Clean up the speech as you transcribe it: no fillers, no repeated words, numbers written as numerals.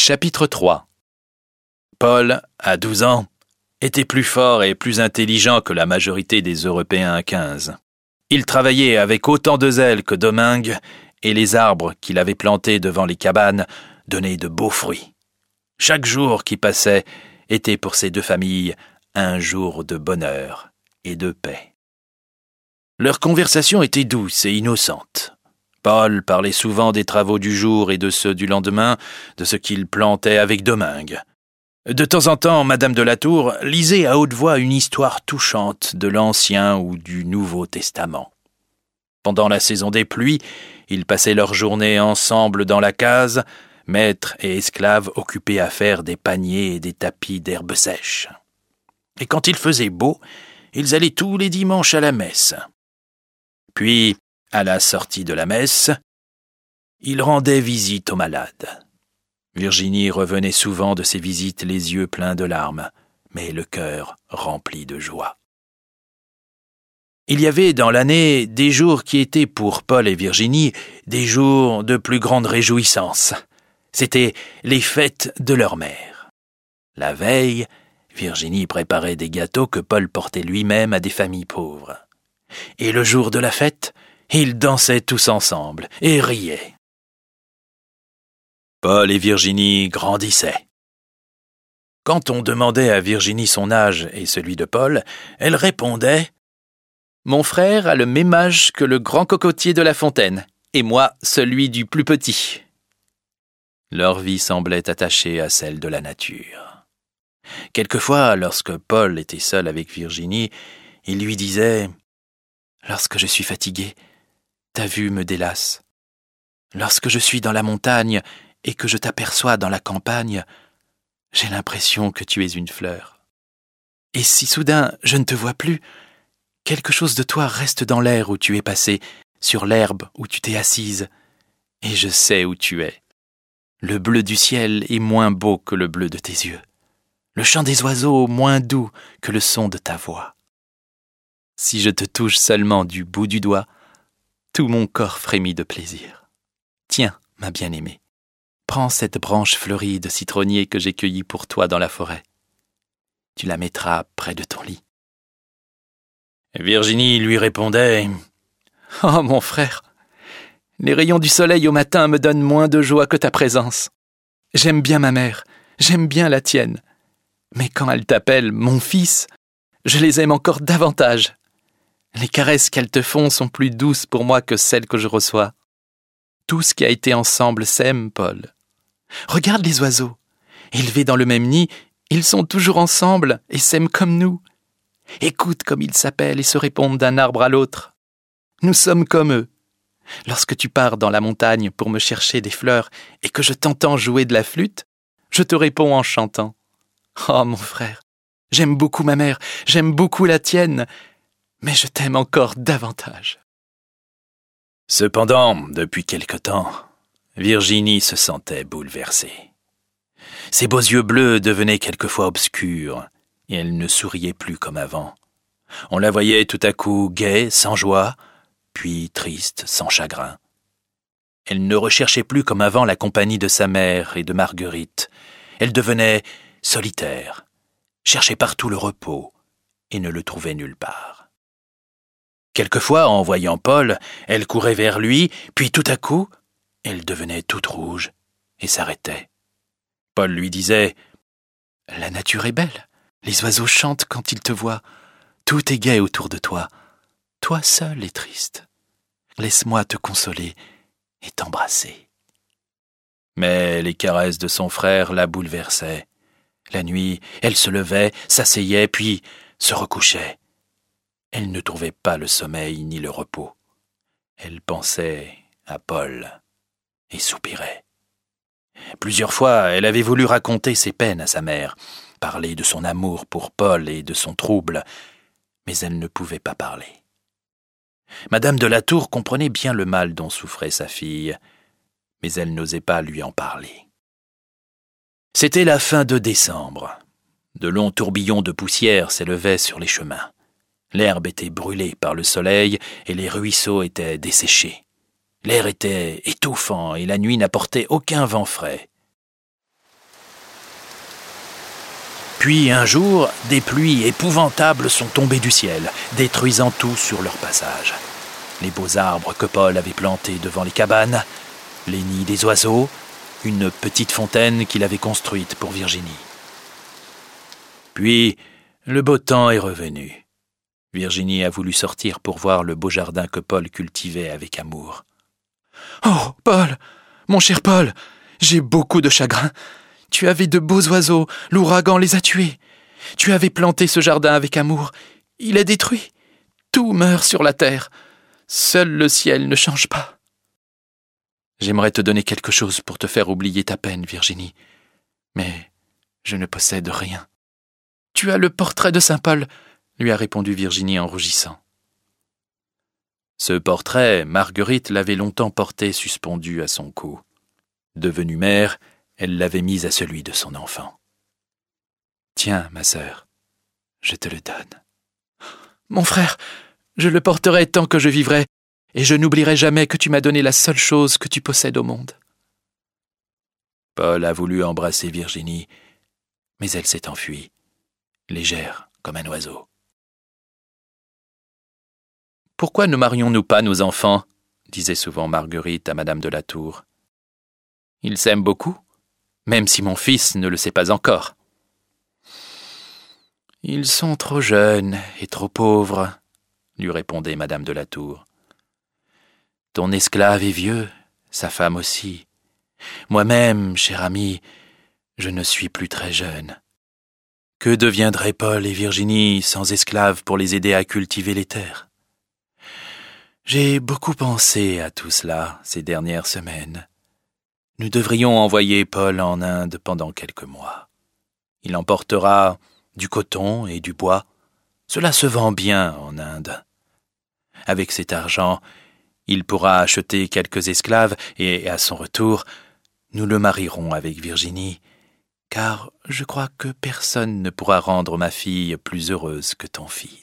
Chapitre 3. Paul, à 12 ans, était plus fort et plus intelligent que la majorité des Européens à 15. Il travaillait avec autant de zèle que Domingue, et les arbres qu'il avait plantés devant les cabanes donnaient de beaux fruits. Chaque jour qui passait était pour ces deux familles un jour de bonheur et de paix. Leur conversation était douce et innocente. Paul parlait souvent des travaux du jour et de ceux du lendemain, de ce qu'il plantait avec Domingue. De temps en temps, Madame de la Tour lisait à haute voix une histoire touchante de l'Ancien ou du Nouveau Testament. Pendant la saison des pluies, ils passaient leur journée ensemble dans la case, maître et esclaves occupés à faire des paniers et des tapis d'herbes sèches. Et quand il faisait beau, ils allaient tous les dimanches à la messe. Puis, à la sortie de la messe, ils rendaient visite aux malades. Virginie revenait souvent de ses visites les yeux pleins de larmes, mais le cœur rempli de joie. Il y avait dans l'année des jours qui étaient pour Paul et Virginie des jours de plus grande réjouissance. C'étaient les fêtes de leur mère. La veille, Virginie préparait des gâteaux que Paul portait lui-même à des familles pauvres. Et le jour de la fête, ils dansaient tous ensemble et riaient. Paul et Virginie grandissaient. Quand on demandait à Virginie son âge et celui de Paul, elle répondait « Mon frère a le même âge que le grand cocotier de la fontaine, et moi celui du plus petit. » Leur vie semblait attachée à celle de la nature. Quelquefois, lorsque Paul était seul avec Virginie, il lui disait « Lorsque je suis fatigué, ta vue me délasse. Lorsque je suis dans la montagne et que je t'aperçois dans la campagne, j'ai l'impression que tu es une fleur. Et si soudain je ne te vois plus, quelque chose de toi reste dans l'air où tu es passé, sur l'herbe où tu t'es assise, et je sais où tu es. Le bleu du ciel est moins beau que le bleu de tes yeux, le chant des oiseaux moins doux que le son de ta voix. Si je te touche seulement du bout du doigt, tout mon corps frémit de plaisir. Tiens, ma bien-aimée, prends cette branche fleurie de citronnier que j'ai cueillie pour toi dans la forêt. Tu la mettras près de ton lit. » Virginie lui répondait « Oh, mon frère, les rayons du soleil au matin me donnent moins de joie que ta présence. J'aime bien ma mère, j'aime bien la tienne. Mais quand elle t'appelle mon fils, je les aime encore davantage. Les caresses qu'elles te font sont plus douces pour moi que celles que je reçois. Tout ce qui a été ensemble s'aime, Paul. Regarde les oiseaux. Élevés dans le même nid, ils sont toujours ensemble et s'aiment comme nous. Écoute comme ils s'appellent et se répondent d'un arbre à l'autre. Nous sommes comme eux. Lorsque tu pars dans la montagne pour me chercher des fleurs et que je t'entends jouer de la flûte, je te réponds en chantant. Oh, mon frère, j'aime beaucoup ma mère, j'aime beaucoup la tienne, mais je t'aime encore davantage. » Cependant, depuis quelque temps, Virginie se sentait bouleversée. Ses beaux yeux bleus devenaient quelquefois obscurs, et elle ne souriait plus comme avant. On la voyait tout à coup gaie, sans joie, puis triste, sans chagrin. Elle ne recherchait plus comme avant la compagnie de sa mère et de Marguerite. Elle devenait solitaire, cherchait partout le repos, et ne le trouvait nulle part. Quelquefois, en voyant Paul, elle courait vers lui, puis tout à coup, elle devenait toute rouge et s'arrêtait. Paul lui disait « La nature est belle, les oiseaux chantent quand ils te voient, tout est gai autour de toi, toi seul es triste. Laisse-moi te consoler et t'embrasser. » Mais les caresses de son frère la bouleversaient. La nuit, elle se levait, s'asseyait, puis se recouchait. Elle ne trouvait pas le sommeil ni le repos. Elle pensait à Paul et soupirait. Plusieurs fois, elle avait voulu raconter ses peines à sa mère, parler de son amour pour Paul et de son trouble, mais elle ne pouvait pas parler. Madame de la Tour comprenait bien le mal dont souffrait sa fille, mais elle n'osait pas lui en parler. C'était la fin de décembre. De longs tourbillons de poussière s'élevaient sur les chemins. L'herbe était brûlée par le soleil et les ruisseaux étaient desséchés. L'air était étouffant et la nuit n'apportait aucun vent frais. Puis un jour, des pluies épouvantables sont tombées du ciel, détruisant tout sur leur passage. Les beaux arbres que Paul avait plantés devant les cabanes, les nids des oiseaux, une petite fontaine qu'il avait construite pour Virginie. Puis, le beau temps est revenu. Virginie a voulu sortir pour voir le beau jardin que Paul cultivait avec amour. « Oh, Paul, mon cher Paul, j'ai beaucoup de chagrin. Tu avais de beaux oiseaux, l'ouragan les a tués. Tu avais planté ce jardin avec amour. Il est détruit. Tout meurt sur la terre. Seul le ciel ne change pas. » J'aimerais te donner quelque chose pour te faire oublier ta peine, Virginie, mais je ne possède rien. Tu as le portrait de Saint Paul, lui a répondu Virginie en rougissant. Ce portrait, Marguerite l'avait longtemps porté suspendu à son cou. Devenue mère, elle l'avait mis à celui de son enfant. « Tiens, ma sœur, je te le donne. »« Mon frère, je le porterai tant que je vivrai, et je n'oublierai jamais que tu m'as donné la seule chose que tu possèdes au monde. » Paul a voulu embrasser Virginie, mais elle s'est enfuie, légère comme un oiseau. « Pourquoi ne marions-nous pas nos enfants ?» disait souvent Marguerite à Madame de la Tour. « Ils s'aiment beaucoup, même si mon fils ne le sait pas encore. »« Ils sont trop jeunes et trop pauvres, » lui répondait Madame de la Tour. « Ton esclave est vieux, sa femme aussi. Moi-même, cher ami, je ne suis plus très jeune. Que deviendraient Paul et Virginie sans esclaves pour les aider à cultiver les terres ? J'ai beaucoup pensé à tout cela ces dernières semaines. Nous devrions envoyer Paul en Inde pendant quelques mois. Il emportera du coton et du bois. Cela se vend bien en Inde. Avec cet argent, il pourra acheter quelques esclaves et, à son retour, nous le marierons avec Virginie, car je crois que personne ne pourra rendre ma fille plus heureuse que ton fils. »